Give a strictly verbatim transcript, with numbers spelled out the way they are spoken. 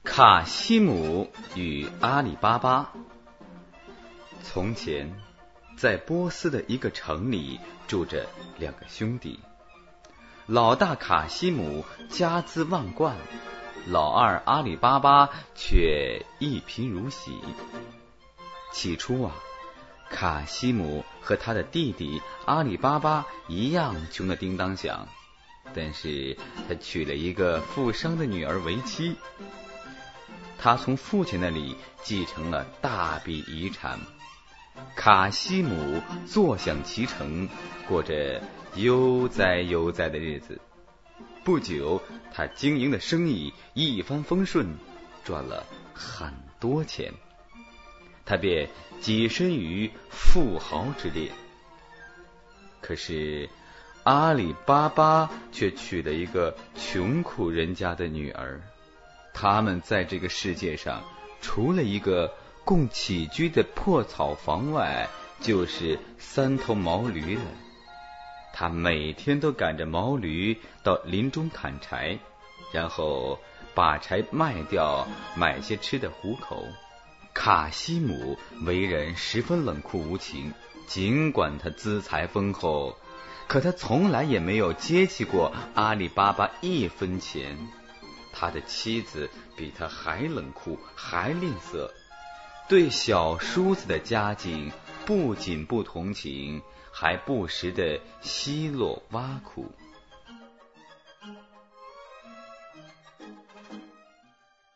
卡西姆与阿里巴巴。从前，在波斯的一个城里住着两个兄弟，老大卡西姆家资万贯，老二阿里巴巴却一贫如洗。起初啊，卡西姆和他的弟弟阿里巴巴一样穷得叮当响，但是他娶了一个富商的女儿为妻。他从父亲那里继承了大笔遗产，卡西姆坐享其成，过着悠哉悠哉的日子。不久，他经营的生意一帆风顺，赚了很多钱，他便跻身于富豪之列。可是阿里巴巴却娶了一个穷苦人家的女儿，他们在这个世界上除了一个供起居的破草房外，就是三头毛驴了。他每天都赶着毛驴到林中砍柴，然后把柴卖掉，买些吃的糊口。卡西姆为人十分冷酷无情，尽管他资财丰厚，可他从来也没有接济过阿里巴巴一分钱。他的妻子比他还冷酷，还吝啬，对小叔子的家境不仅不同情，还不时的奚落挖苦。